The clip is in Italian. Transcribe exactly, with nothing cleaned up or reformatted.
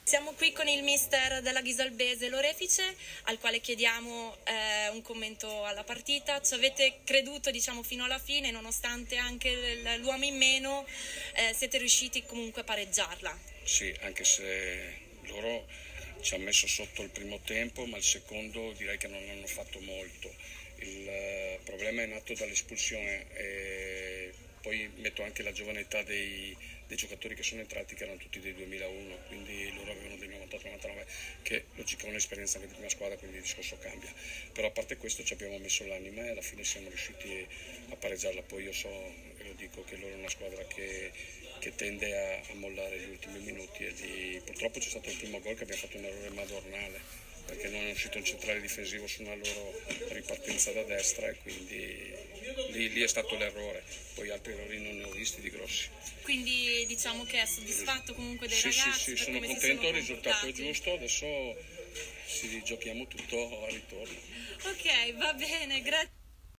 Siamo qui con il mister della Ghisalbese Lorefice, al quale chiediamo eh, un commento alla partita. Ci avete creduto, diciamo, fino alla fine, nonostante anche l'uomo in meno, eh, siete riusciti comunque a pareggiarla. Sì, anche se loro ci hanno messo sotto il primo tempo, ma il secondo direi che non hanno fatto molto. Il uh, problema è nato dall'espulsione e poi metto anche la giovane età dei, dei giocatori che sono entrati, che erano tutti del duemilauno, quindi loro avevano del novantotto novantanove, che logicamente hanno un'esperienza anche di prima squadra, quindi il discorso cambia. Però a parte questo ci abbiamo messo l'anima e alla fine siamo riusciti a pareggiarla. Poi io so, e lo dico, che loro è una squadra che, che tende a, a mollare gli ultimi minuti e di, purtroppo c'è stato il primo gol che abbiamo fatto un errore madornale, perché non è uscito un centrale difensivo su una loro ripartenza da destra e quindi lì, lì è stato l'errore, poi altri errori non ne ho visti di grossi. Quindi diciamo che è soddisfatto comunque dei sì, ragazzi? Sì, sì, per sono come si contento, sono il risultato è comportati? giusto, adesso ci giochiamo tutto al ritorno. Ok, va bene, grazie.